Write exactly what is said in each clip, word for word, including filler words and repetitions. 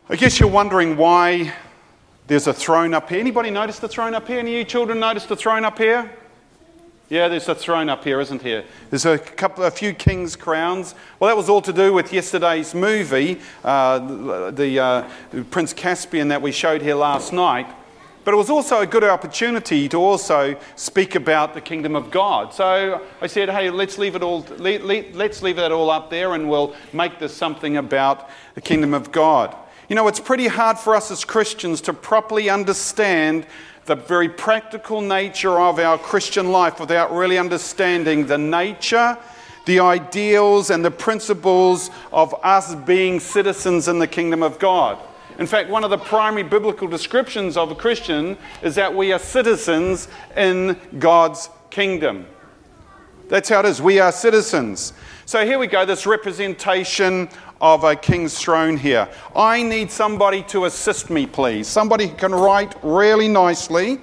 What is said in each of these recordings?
I guess you're wondering why there's a throne up here. Anybody notice the throne up here? Any of you children notice the throne up here? Yeah, there's a throne up here, isn't there? There's a couple, a few king's crowns. Well, that was all to do with yesterday's movie, uh, the uh, Prince Caspian that we showed here last night. But it was also a good opportunity to also speak about the kingdom of God. So I said, hey, let's leave it all. Let, let, let's leave that all up there, and we'll make this something about the kingdom of God. You know, it's pretty hard for us as Christians to properly understand the very practical nature of our Christian life without really understanding the nature, the ideals, and the principles of us being citizens in the kingdom of God. In fact, one of the primary biblical descriptions of a Christian is that we are citizens in God's kingdom. That's how it is. We are citizens. So here we go, this representation of a king's throne here. I need somebody to assist me, please. Somebody who can write really nicely.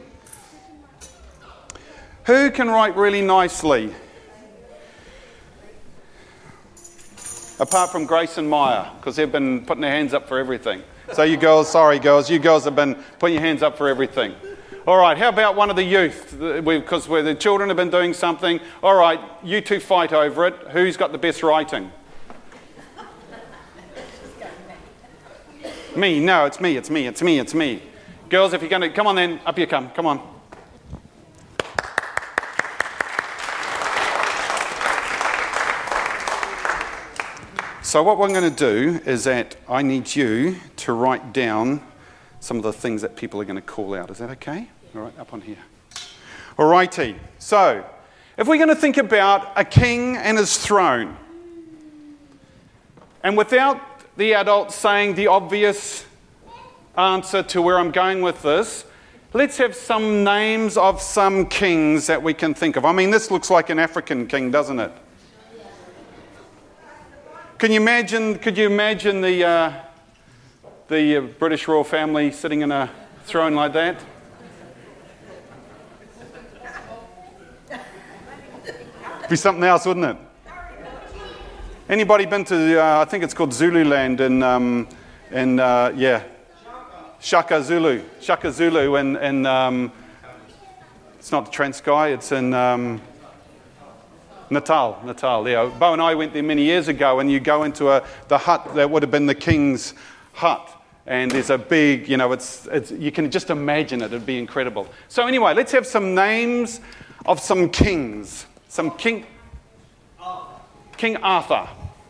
Who can write really nicely? Apart from Grace and Maya, because they've been putting their hands up for everything. So you girls, sorry girls, you girls have been putting your hands up for everything. All right, how about one of the youth? Because where the children have been doing something. All right, you two fight over it. Who's got the best writing? Me, no, it's me, it's me, it's me, it's me. Girls, if you're going to, come on then, up you come, come on. So what we're going to do is that I need you to write down some of the things that people are going to call out. Is that okay? All right, up on here. All righty. So, if we're going to think about a king and his throne, and without the adults saying the obvious answer to where I'm going with this, let's have some names of some kings that we can think of. I mean, this looks like an African king, doesn't it? Can you imagine? Could you imagine the uh, the uh, British royal family sitting in a throne like that? It'd be something else, wouldn't it? Anybody been to, uh, I think it's called Zululand in, um, in uh, yeah, Shaka Zulu. Shaka Zulu in, in um, it's not Transkei, it's in um, Natal, Natal, yeah. Bo and I went there many years ago, and you go into a, the hut that would have been the king's hut. And there's a big, you know, it's, it's you can just imagine it, it'd be incredible. So anyway, let's have some names of some kings. Some king... King Arthur.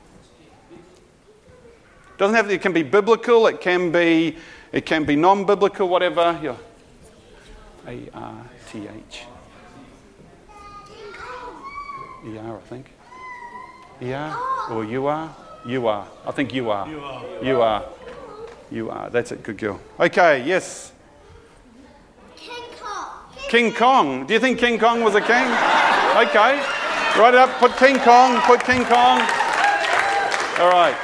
Doesn't have to, it can be biblical, it can be it can be non-biblical, whatever. Yeah. A R T H. E R, I think. E R? Or you are? You are. I think you are. You are. You are. You are. That's it, good girl. Okay, yes. King Kong. King Kong. Do you think King Kong was a king? Okay. Write it up, put King Kong, put King Kong. All right.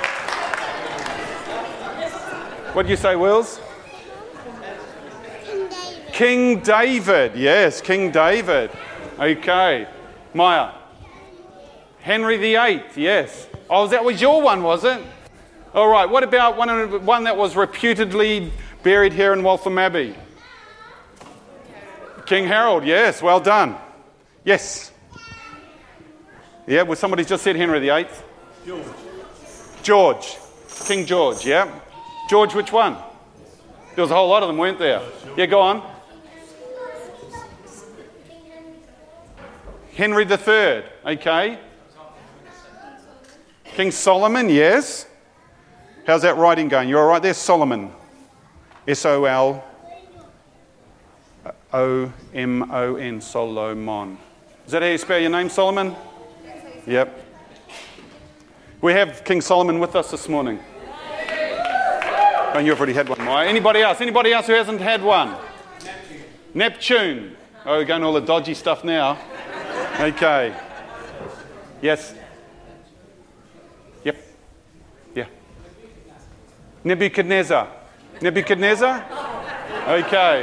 What do you say, Wills? King David. King David, yes, King David. Okay. Maya. Henry the Eighth, yes. Oh, that was your one, was it? All right, what about one, one that was reputedly buried here in Waltham Abbey? King Harold, yes, well done. Yes. Yeah, well, somebody just said Henry the Eighth. George. George. King George, yeah. George, which one? There was a whole lot of them, weren't there? Yeah, go on. Henry the Third, okay. King Solomon, yes. How's that writing going? You all right there? Solomon. S O L O M O N, Solomon. Is that how you spell your name, Solomon? Yep. We have King Solomon with us this morning. Oh, you've already had one, Maya. Anybody else? Anybody else who hasn't had one? Neptune. Neptune. Oh, we're going all the dodgy stuff now. Okay. Yes. Yep. Yeah. Nebuchadnezzar. Nebuchadnezzar? Okay.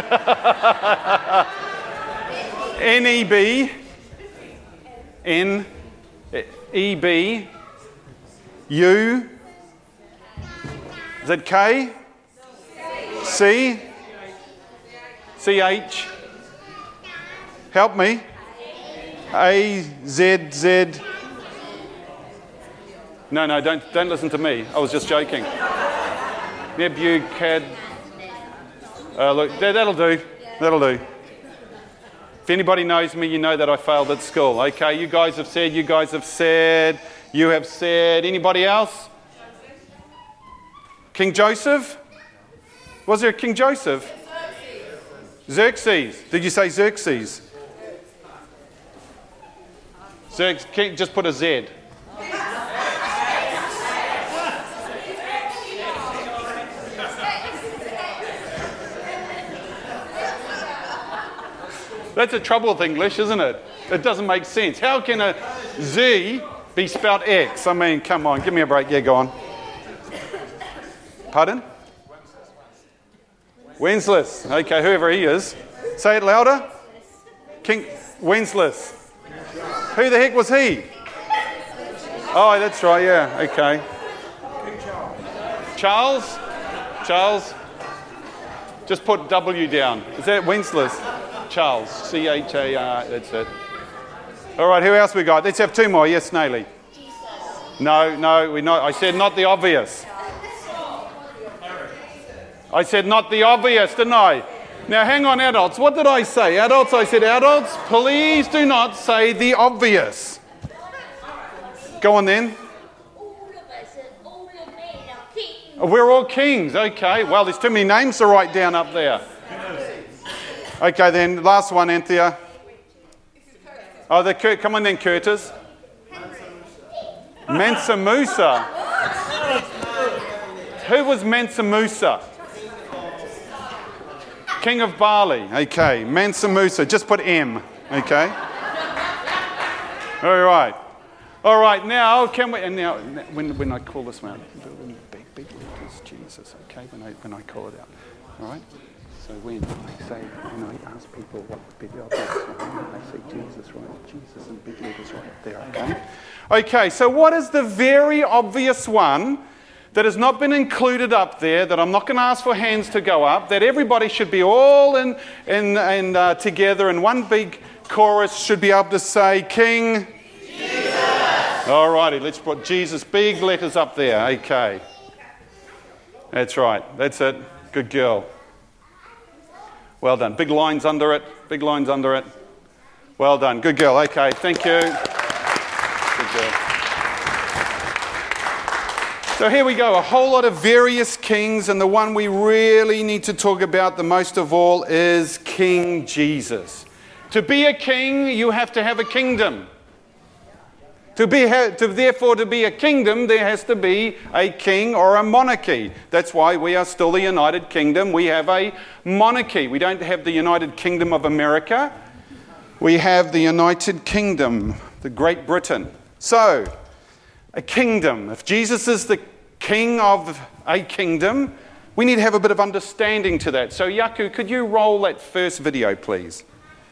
N E B. N E B. U. Is it K? C? C H? Help me. A, Z, Z. No, no, don't don't listen to me. I was just joking. Nebuchad. Uh, look, that, that'll do. That'll do. If anybody knows me, you know that I failed at school. Okay, you guys have said, you guys have said, you have said. Anybody else? King Joseph? Was there a King Joseph? Xerxes. Did you say Xerxes? Xerxes. Just put a Z. That's the trouble with English, isn't it? It doesn't make sense. How can a Z be spelled X? I mean, come on, give me a break. Yeah, go on. Pardon? Wenceslas. Okay, whoever he is. Say it louder. King Wenceslas. Who the heck was he? Oh, that's right, yeah, okay. Charles? Charles? Just put W down. Is that Wenceslas? Charles. C H A R, that's it. All right, who else we got? Let's have two more. Yes, Nayli. Jesus. No, no, we not. I said not the obvious. I said not the obvious, didn't I? Now, hang on, adults. What did I say? Adults, I said, adults, please do not say the obvious. Go on then. All of us and all of men are kings. We're all kings. Okay, well, there's too many names to write down up there. Okay, then, last one, Anthea. Oh, the Kurt, come on then, Curtis. Mansa Musa. Who was Mansa Musa? King of Bali. Okay, Mansa Musa. Just put M. Okay. All right. All right. Now, can we? And now, when when I call this one, big big letters, Jesus. Okay, when I when I call it out. All right. So when I say, when I ask people what big letters, I say Jesus, right? Jesus and big letters right up there, okay? Okay, so what is the very obvious one that has not been included up there, that I'm not going to ask for hands to go up, that everybody should be all in, in, in uh, together in one big chorus, should be able to say, King Jesus. All righty, let's put Jesus, big letters up there, okay. That's right, that's it, good girl. Well done. Big lines under it. Big lines under it. Well done. Good girl. Okay, thank you. Good girl. So here we go. A whole lot of various kings, and the one we really need to talk about the most of all is King Jesus. To be a king, you have to have a kingdom. To be, to, therefore, to be a kingdom, there has to be a king or a monarchy. That's why we are still the United Kingdom. We have a monarchy. We don't have the United Kingdom of America. We have the United Kingdom, the Great Britain. So, a kingdom. If Jesus is the king of a kingdom, we need to have a bit of understanding to that. So, Yaku, could you roll that first video, please?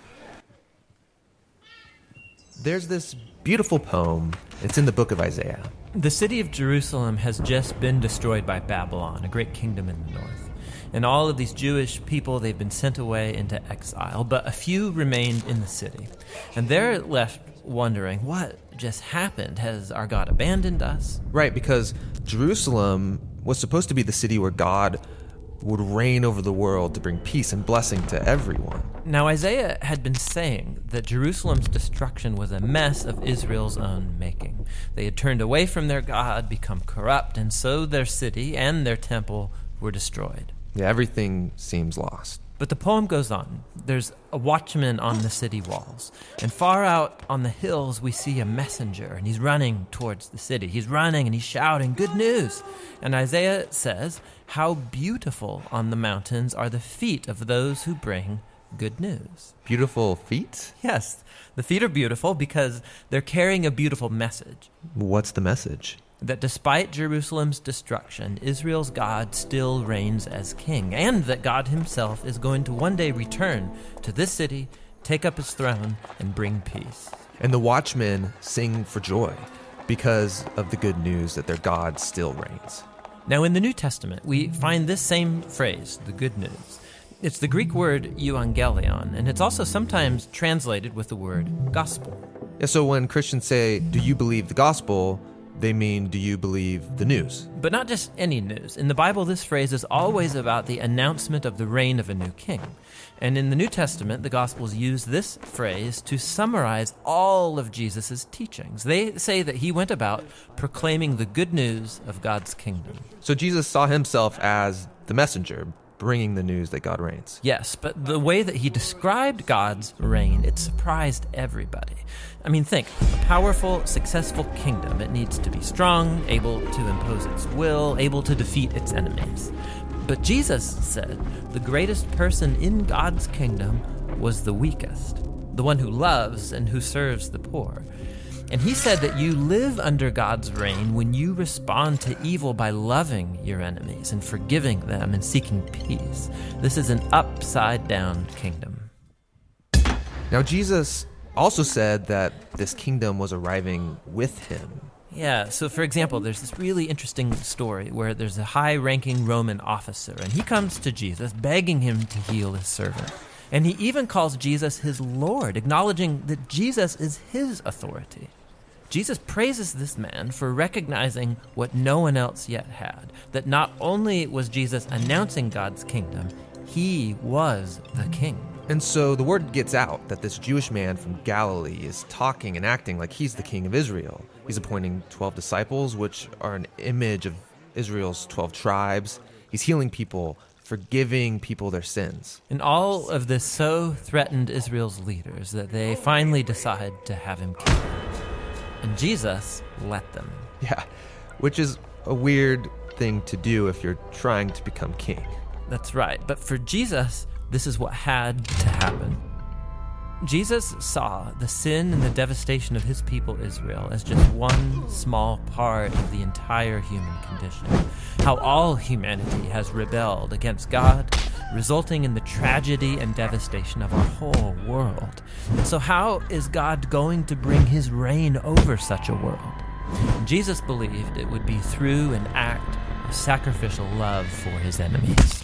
There's this beautiful poem. It's in the book of Isaiah. The city of Jerusalem has just been destroyed by Babylon, a great kingdom in the north. And all of these Jewish people, they've been sent away into exile, but a few remained in the city. And they're left wondering, what just happened? Has our God abandoned us? Right, because Jerusalem was supposed to be the city where God would reign over the world to bring peace and blessing to everyone. Now, Isaiah had been saying that Jerusalem's destruction was a mess of Israel's own making. They had turned away from their God, become corrupt, and so their city and their temple were destroyed. Yeah, everything seems lost. But the poem goes on. There's a watchman on the city walls. And far out on the hills, we see a messenger, and he's running towards the city. He's running and he's shouting, "Good news!" And Isaiah says, "How beautiful on the mountains are the feet of those who bring good news." Beautiful feet? Yes, the feet are beautiful because they're carrying a beautiful message. What's the message? That despite Jerusalem's destruction, Israel's God still reigns as king, and that God himself is going to one day return to this city, take up his throne, and bring peace. And the watchmen sing for joy because of the good news that their God still reigns. Now, in the New Testament, we find this same phrase, the good news. It's the Greek word euangelion, and it's also sometimes translated with the word gospel. Yeah, so when Christians say, do you believe the gospel, they mean, do you believe the news? But not just any news. In the Bible, this phrase is always about the announcement of the reign of a new king. And in the New Testament, the Gospels use this phrase to summarize all of Jesus' teachings. They say that he went about proclaiming the good news of God's kingdom. So Jesus saw himself as the messenger, bringing the news that God reigns. Yes, but the way that he described God's reign, it surprised everybody. I mean, think, a powerful, successful kingdom. It needs to be strong, able to impose its will, able to defeat its enemies. But Jesus said the greatest person in God's kingdom was the weakest, the one who loves and who serves the poor. And he said that you live under God's reign when you respond to evil by loving your enemies and forgiving them and seeking peace. This is an upside-down kingdom. Now, Jesus also said that this kingdom was arriving with him. Yeah, so for example, there's this really interesting story where there's a high-ranking Roman officer, and he comes to Jesus begging him to heal his servant. And he even calls Jesus his Lord, acknowledging that Jesus is his authority. Jesus praises this man for recognizing what no one else yet had, that not only was Jesus announcing God's kingdom, he was the king. And so the word gets out that this Jewish man from Galilee is talking and acting like he's the king of Israel. He's appointing twelve disciples, which are an image of Israel's twelve tribes. He's healing people, forgiving people their sins. And all of this so threatened Israel's leaders that they finally decide to have him killed. And Jesus let them. Yeah, which is a weird thing to do if you're trying to become king. That's right. But for Jesus, this is what had to happen. Jesus saw the sin and the devastation of his people Israel as just one small part of the entire human condition. How all humanity has rebelled against God, resulting in the tragedy and devastation of our whole world. And so how is God going to bring his reign over such a world? And Jesus believed it would be through an act of sacrificial love for his enemies.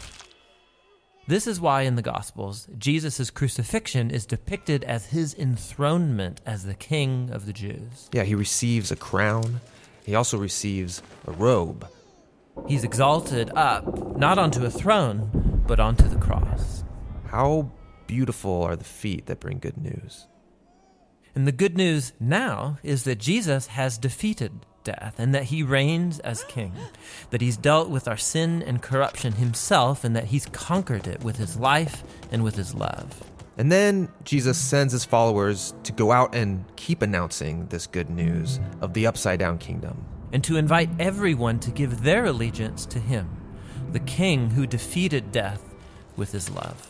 This is why in the Gospels, Jesus' crucifixion is depicted as his enthronement as the King of the Jews. Yeah, he receives a crown. He also receives a robe. He's exalted up, not onto a throne, but onto the cross. How beautiful are the feet that bring good news. And the good news now is that Jesus has defeated death and that he reigns as king, that he's dealt with our sin and corruption himself, and that he's conquered it with his life and with his love. And then Jesus sends his followers to go out and keep announcing this good news of the upside-down kingdom. And to invite everyone to give their allegiance to him, the king who defeated death with his love.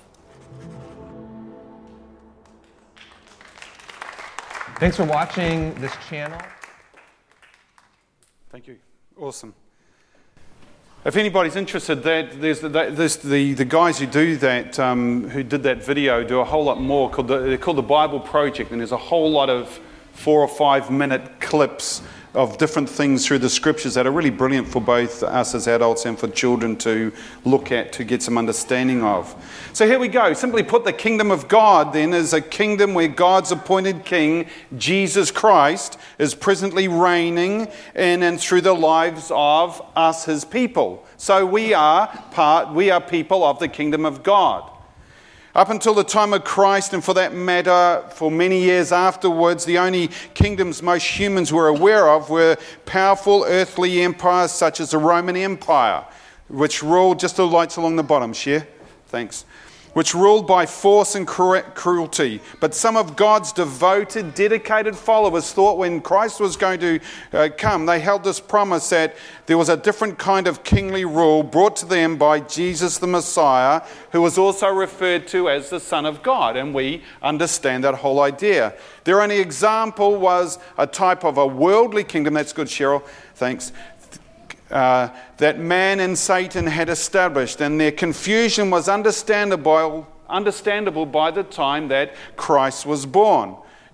Thanks for watching this channel. Thank you. Awesome. If anybody's interested, that there's, the, there's the, the guys who do that, um, who did that video, do a whole lot more. Called the, they're called the Bible Project, and there's a whole lot of four or five minute clips of different things through the scriptures that are really brilliant for both us as adults and for children to look at, to get some understanding of. So here we go. Simply put, the kingdom of God then is a kingdom where God's appointed king, Jesus Christ, is presently reigning in and through the lives of us, his people. So we are part, we are people of the kingdom of God. Up until the time of Christ, and for that matter, for many years afterwards, the only kingdoms most humans were aware of were powerful earthly empires such as the Roman Empire, which ruled, just the lights along the bottom, share, thanks, which ruled by force and cruelty. But some of God's devoted, dedicated followers thought when Christ was going to uh, come, they held this promise that there was a different kind of kingly rule brought to them by Jesus the Messiah, who was also referred to as the Son of God. And we understand that whole idea. Their only example was a type of a worldly kingdom. That's good, Cheryl. Thanks. Uh, that man and Satan had established, and their confusion was understandable, understandable by the time that Christ was born.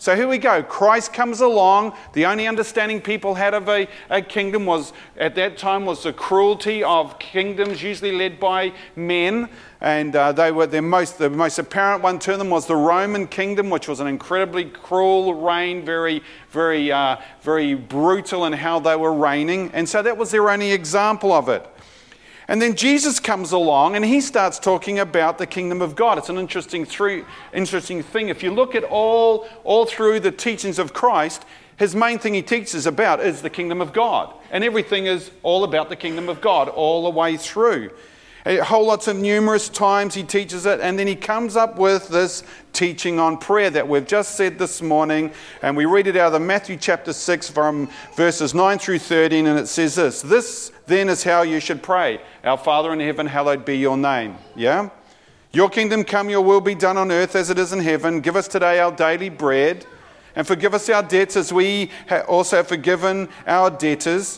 So here we go. Christ comes along. The only understanding people had of a, a kingdom was, at that time, was the cruelty of kingdoms, usually led by men. And uh, they were their most, the most apparent one to them was the Roman kingdom, which was an incredibly cruel reign, very, very, uh, very brutal in how they were reigning. And so that was their only example of it. And then Jesus comes along and he starts talking about the kingdom of God. It's an interesting, through, interesting thing. If you look at all, all through the teachings of Christ, his main thing he teaches about is the kingdom of God. And everything is all about the kingdom of God all the way through. A whole lots of numerous times he teaches it, and then he comes up with this teaching on prayer that we've just said this morning, and we read it out of Matthew chapter six from verses nine through thirteen, and it says this: "This then is how you should pray. Our Father in heaven, hallowed be your name." Yeah? "Your kingdom come, your will be done on earth as it is in heaven. Give us today our daily bread, and forgive us our debts as we also have forgiven our debtors.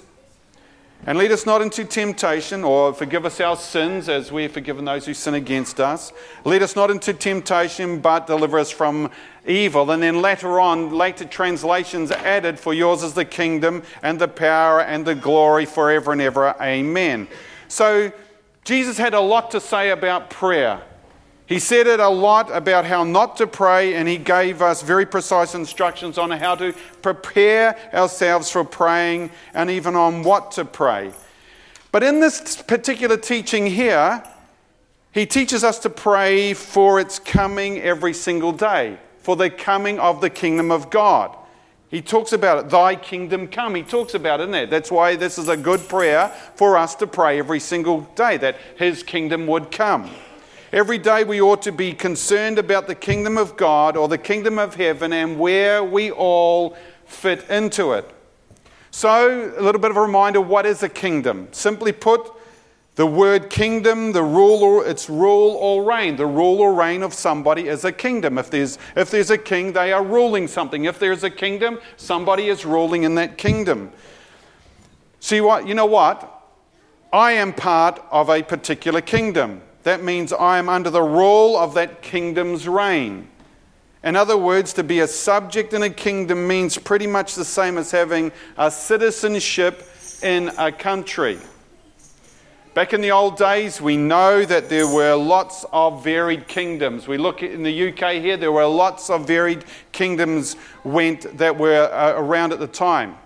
And lead us not into temptation," or forgive us our sins as we have forgiven those who sin against us. "Lead us not into temptation, but deliver us from evil." And then later on, later translations added, "For yours is the kingdom and the power and the glory forever and ever. Amen." So Jesus had a lot to say about prayer. He said it a lot about how not to pray, and he gave us very precise instructions on how to prepare ourselves for praying and even on what to pray. But in this particular teaching here, he teaches us to pray for its coming every single day, for the coming of the kingdom of God. He talks about it, "Thy kingdom come." He talks about it in there. That's why this is a good prayer for us to pray every single day, that his kingdom would come. Every day we ought to be concerned about the kingdom of God or the kingdom of heaven and where we all fit into it. So, a little bit of a reminder, what is a kingdom? Simply put, the word kingdom, the rule or it's rule or reign. The rule or reign of somebody is a kingdom. If there's if there's a king, they are ruling something. If there's a kingdom, somebody is ruling in that kingdom. See what? You know what? I am part of a particular kingdom. That means I am under the rule of that kingdom's reign. In other words, to be a subject in a kingdom means pretty much the same as having a citizenship in a country. Back in the old days, we know that there were lots of varied kingdoms. We look in the U K here, there were lots of varied kingdoms went that were uh, around at the time.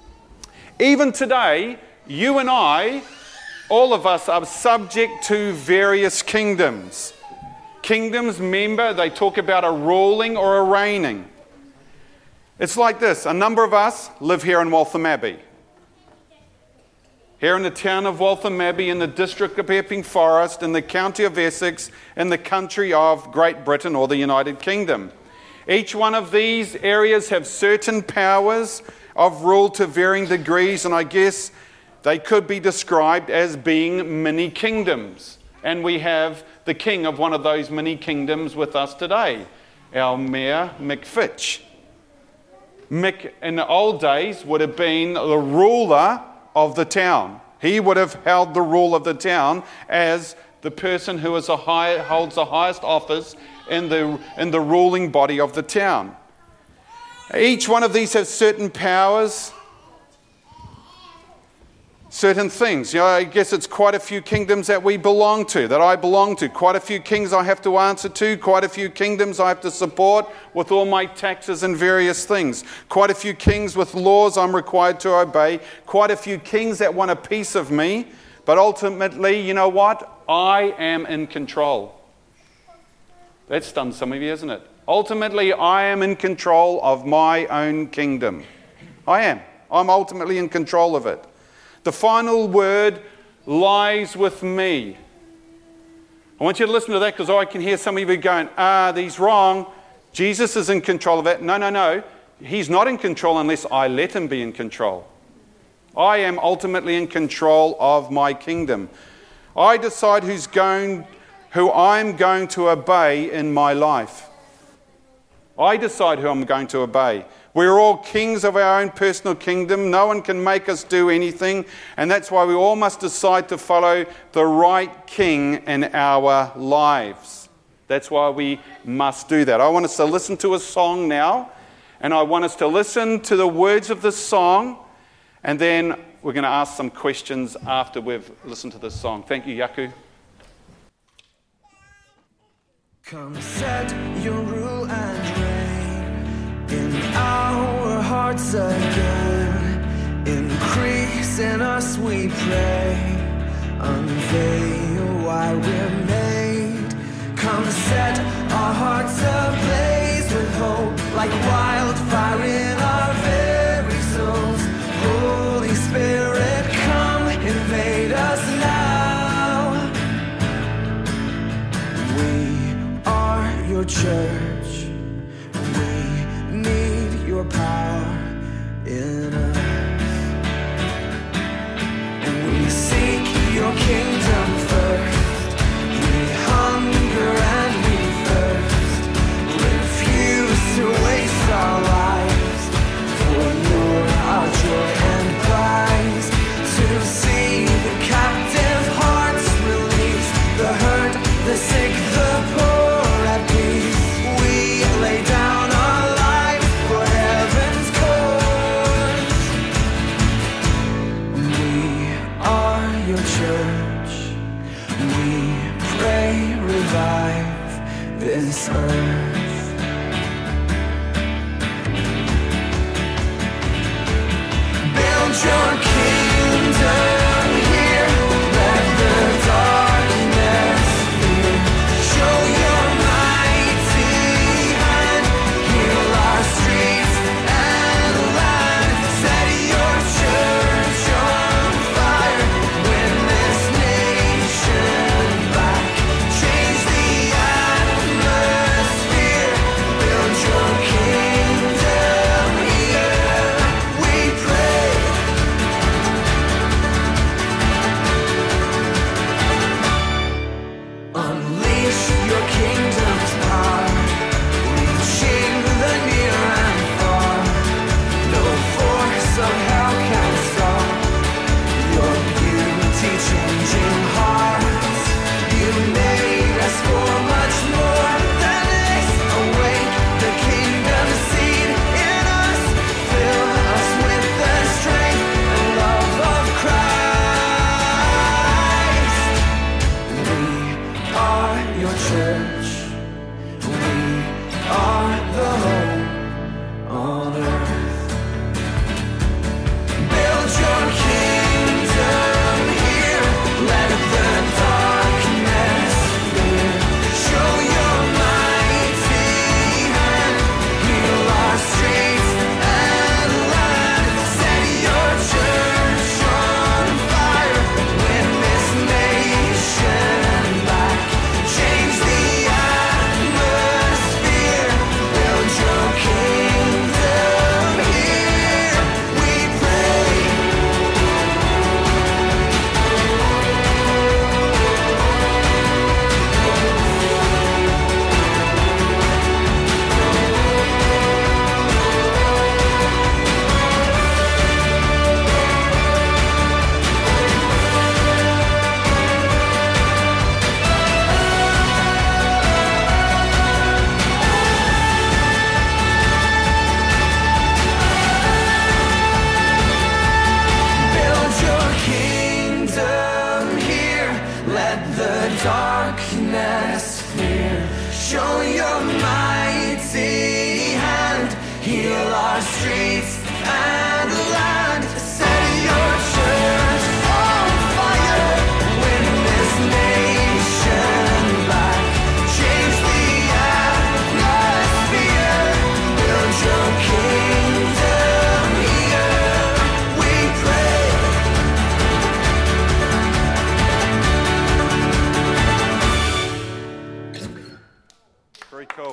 Even today, you and I, all of us are subject to various kingdoms. Kingdoms, remember, they talk about a ruling or a reigning. It's like this. A number of us live here in Waltham Abbey. Here in the town of Waltham Abbey, in the district of Epping Forest, in the county of Essex, in the country of Great Britain or the United Kingdom. Each one of these areas have certain powers of rule to varying degrees, and I guess they could be described as being mini kingdoms. And we have the king of one of those mini kingdoms with us today, our Mayor Mick Fitch. Mick in the old days would have been the ruler of the town. He would have held the rule of the town as the person who is a high, holds the highest office in the, in the ruling body of the town. Each one of these has certain powers, certain things. You know, I guess it's quite a few kingdoms that we belong to, that I belong to. Quite a few kings I have to answer to. Quite a few kingdoms I have to support with all my taxes and various things. Quite a few kings with laws I'm required to obey. Quite a few kings that want a piece of me. But ultimately, you know what? I am in control. That stuns some of you, isn't it? Ultimately, I am in control of my own kingdom. I am. I'm ultimately in control of it. The final word lies with me. I want you to listen to that because I can hear some of you going, ah, he's wrong. Jesus is in control of it. No, no, no. He's not in control unless I let him be in control. I am ultimately in control of my kingdom. I decide who's going, who I'm going to obey in my life. I decide who I'm going to obey. We're all kings of our own personal kingdom. No one can make us do anything. And that's why we all must decide to follow the right king in our lives. That's why we must do that. I want us to listen to a song now. And I want us to listen to the words of this song, and then we're going to ask some questions after we've listened to this song. Thank you, Yaku. Come set your rule and reign in our hearts again. Increase in us, we pray. Unveil why we're made. Come set our hearts ablaze with hope, like wildfire in our very souls. Holy Spirit, come invade us now. We are your church. We need your power in us. And we seek your kingdom first. We hunger and we thirst. Refuse to waste our lives. For you're our joy and prize. To see the captive hearts released. The hurt, the sick, the poor at peace. We lay down our lives for heaven's cause. We are your church. We pray, revive this earth. Build your kingdom here. Let the darkness fear. Show your mighty hand. Heal our streets and land. Set your church on fire. Win this nation back. Change the atmosphere. Build your kingdom here. We pray. Unleash your kingdom's power, reaching the near and far. No force of hell can stop your beauty changing hearts. You made us for much more than this. Awake the kingdom seed in us. Fill us with the strength and love of Christ. We are your church. We are the home on earth. Build your kingdom here. Let the darkness fear. Show your mighty hand. Heal our streets and land. Set your church on fire. Win this nation back. Change the atmosphere. Build your kingdom here. We pray. Build your kingdom here. Let the darkness fear. Show your mighty hand. Heal our streets and land. Set your church on fire. Win this nation back. Change the atmosphere. Build your kingdom here. We pray. Very cool.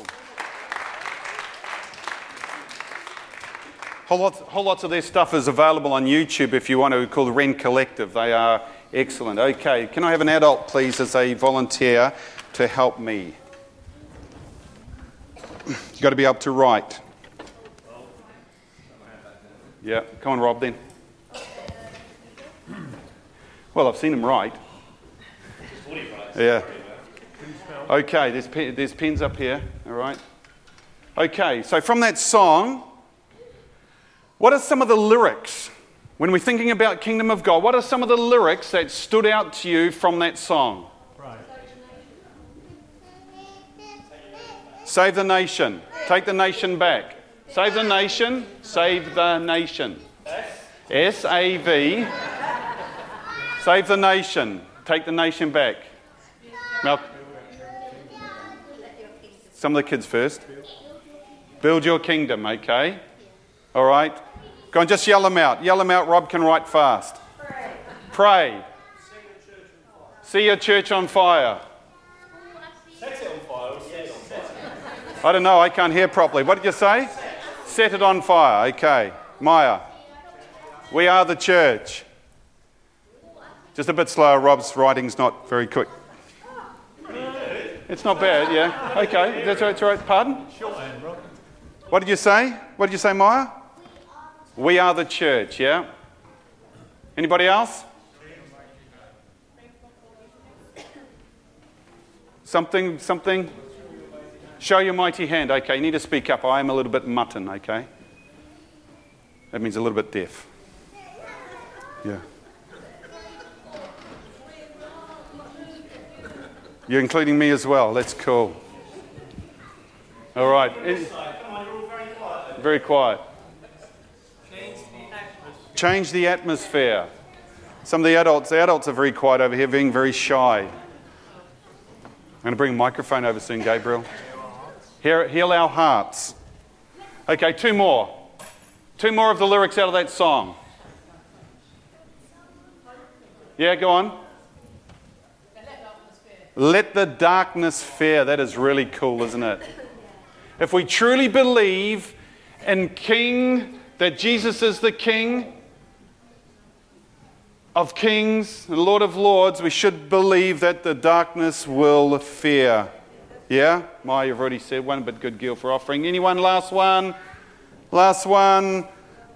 Whole lots, whole lots of their stuff is available on YouTube if you want to, called Ren Collective. They are excellent. Okay, can I have an adult, please, as a volunteer to help me? You've got to be able to write. Yeah, come on, Rob, then. Well, I've seen him write. Yeah. Okay, there's, pe- there's pens up here, all right? Okay, so from that song, What are some of the lyrics? When we're thinking about Kingdom of God, what are some of the lyrics that stood out to you from that song? Right. Save the nation. Take the nation back. Save the nation. Save the nation. S A V. Save the nation. Take the nation back. Mal- Some of the kids first. Build your kingdom, okay? All right. Go on, just yell them out. Yell them out. Rob can write fast. Pray. Pray. See your church on fire. Set it on fire or set it on fire? I don't know. I can't hear properly. What did you say? Set it on fire. Okay. Maya. We are the church. Just a bit slower. Rob's writing's not very quick. It's not bad, yeah. Okay. That's right. That's right. Pardon? What did you say? What did you say, Maya? We are the church, yeah? Anybody else? Something, something? Show your mighty hand. Okay, you need to speak up. I am a little bit mutton, okay? That means a little bit deaf. Yeah. You're including me as well. That's cool. All right. Very quiet. Change the atmosphere. Some of the adults, the adults are very quiet over here, being very shy. I'm going to bring a microphone over soon, Gabriel. Heal, heal our hearts. Okay, two more. Two more of the lyrics out of that song. Yeah, go on. Let the darkness fear. That is really cool, isn't it? If we truly believe in King, that Jesus is the King of kings and Lord of lords, we should believe that the darkness will fear. Yeah? Maya, you've already said one, but good girl for offering. Anyone? Last one? Last one?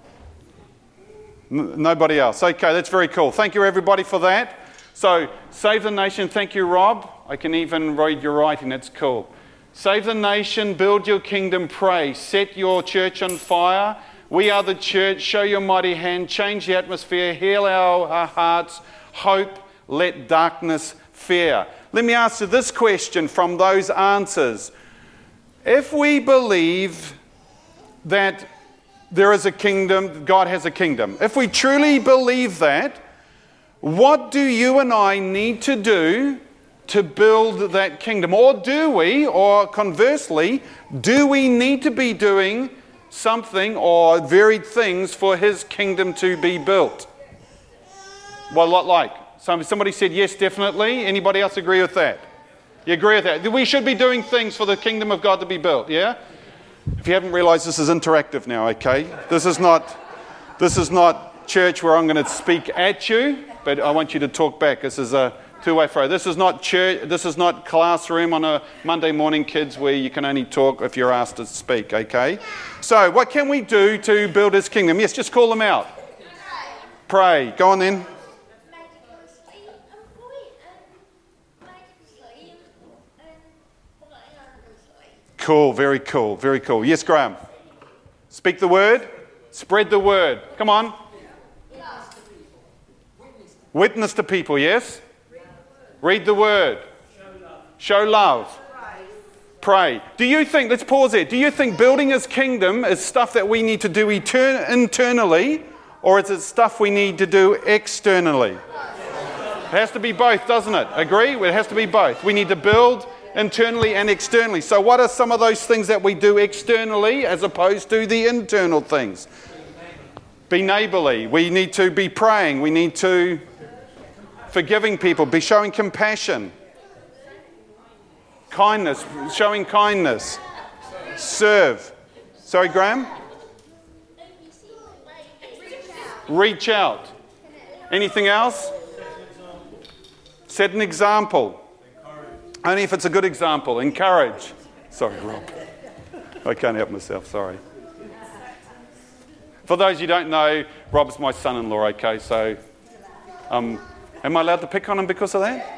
N- nobody else. Okay, that's very cool. Thank you, everybody, for that. So, save the nation. Thank you, Rob. I can even read your writing. That's cool. Save the nation, build your kingdom, pray. Set your church on fire. We are the church. Show your mighty hand. Change the atmosphere. Heal our, our hearts. Hope. Let darkness fear. Let me ask you this question from those answers. If we believe that there is a kingdom, God has a kingdom, if we truly believe that, what do you and I need to do to build that kingdom? Or do we, or conversely, do we need to be doing something or varied things for his kingdom to be built? Well, what like? Somebody said yes, definitely. Anybody else agree with that? You agree with that? We should be doing things for the kingdom of God to be built, yeah? If you haven't realized, this is interactive now, okay? This is not, this is not church where I'm going to speak at you, but I want you to talk back. This is a two-way flow. This is not church. This is not classroom on a Monday morning, kids, where you can only talk if you're asked to speak, okay? So what can we do to build his kingdom? Yes, just call them out. Pray. Go on then. Cool, very cool, very cool. Yes, Graham. Speak the word. Spread the word. Come on. Witness to people, yes? Read the word. Show love. Pray. Do you think, let's pause there, do you think building his kingdom is stuff that we need to do etern- internally, or is it stuff we need to do externally? It has to be both, doesn't it? Agree? It has to be both. We need to build internally and externally. So what are some of those things that we do externally as opposed to the internal things? Be neighbourly. We need to be praying. We need to forgiving people, be showing compassion, kindness, showing kindness, serve. Sorry, Graham? Reach out. Anything else? Set an example. Only if it's a good example. Encourage. Sorry, Rob. I can't help myself, sorry. For those you don't know, Rob's my son-in-law, okay? So, um, am I allowed to pick on him because of that?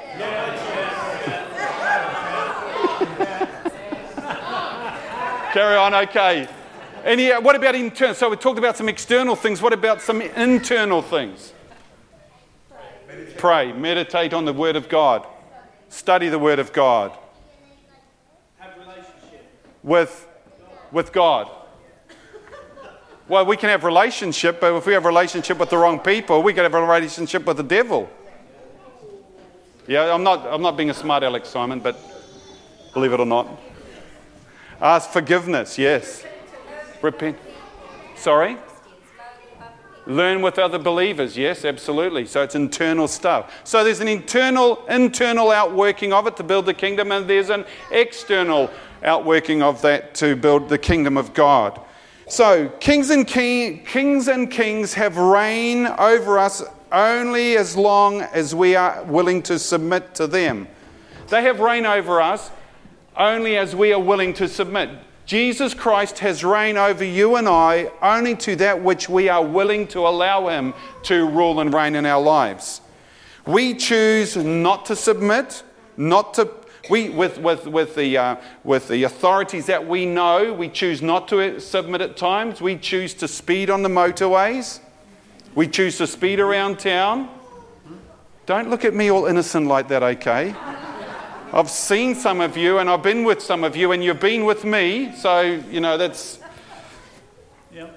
Carry on, okay. Any, what about internal? So we talked about some external things. What about some internal things? Meditate. Pray. Meditate on the Word of God. Study the Word of God. Have relationship. With, with God. Well, we can have relationship, but if we have relationship with the wrong people, we can have a relationship with the devil. Yeah, I'm not, I'm not being a smart aleck, Simon, but believe it or not. Ask forgiveness, yes. Repent. Sorry? Learn with other believers, yes, absolutely. So it's internal stuff. So there's an internal, internal outworking of it to build the kingdom, and there's an external outworking of that to build the kingdom of God. So kings and king, kings and kings have reign over us only as long as we are willing to submit to them. They have reign over us only as we are willing to submit. Jesus Christ has reign over you and I only to that which we are willing to allow him to rule and reign in our lives. We choose not to submit, not to we with with with the uh, with the authorities that we know. We choose not to submit at times. We choose to speed on the motorways. We choose to speed around town. Don't look at me all innocent like that, okay? I've seen some of you, and I've been with some of you, and you've been with me. So you know that's. Yep.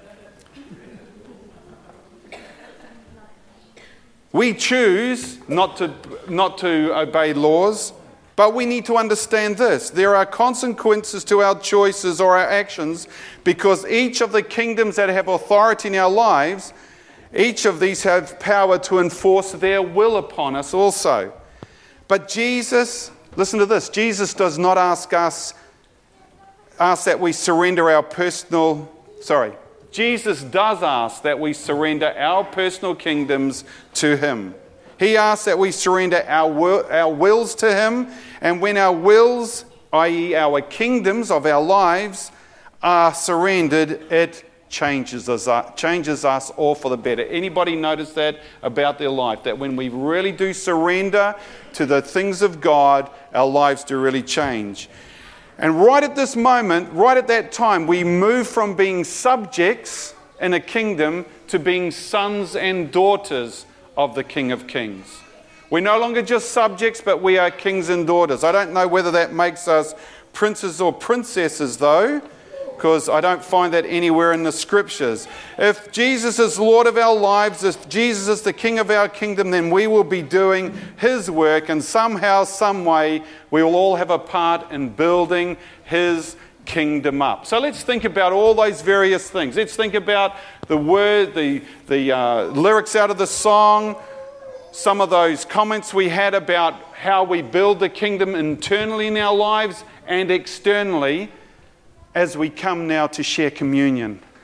We choose not to not to obey laws. But we need to understand this. There are consequences to our choices or our actions because each of the kingdoms that have authority in our lives, each of these have power to enforce their will upon us also. But Jesus, listen to this, Jesus does not ask us, ask that we surrender our personal, sorry, Jesus does ask that we surrender our personal kingdoms to him. He asks that we surrender our will, our wills to him, and when our wills, that is our kingdoms of our lives, are surrendered, it changes us, changes us all for the better. Anybody notice that about their life? That when we really do surrender to the things of God, our lives do really change. And right at this moment, right at that time, we move from being subjects in a kingdom to being sons and daughters of the King of Kings. We're no longer just subjects, but we are kings and daughters. I don't know whether that makes us princes or princesses, though, because I don't find that anywhere in the scriptures. If Jesus is Lord of our lives, if Jesus is the King of our kingdom, then we will be doing his work, and somehow, some way, we will all have a part in building his kingdom up. So let's think about all those various things. Let's think about the word, the, the uh, lyrics out of the song, some of those comments we had about how we build the kingdom internally in our lives and externally as we come now to share communion.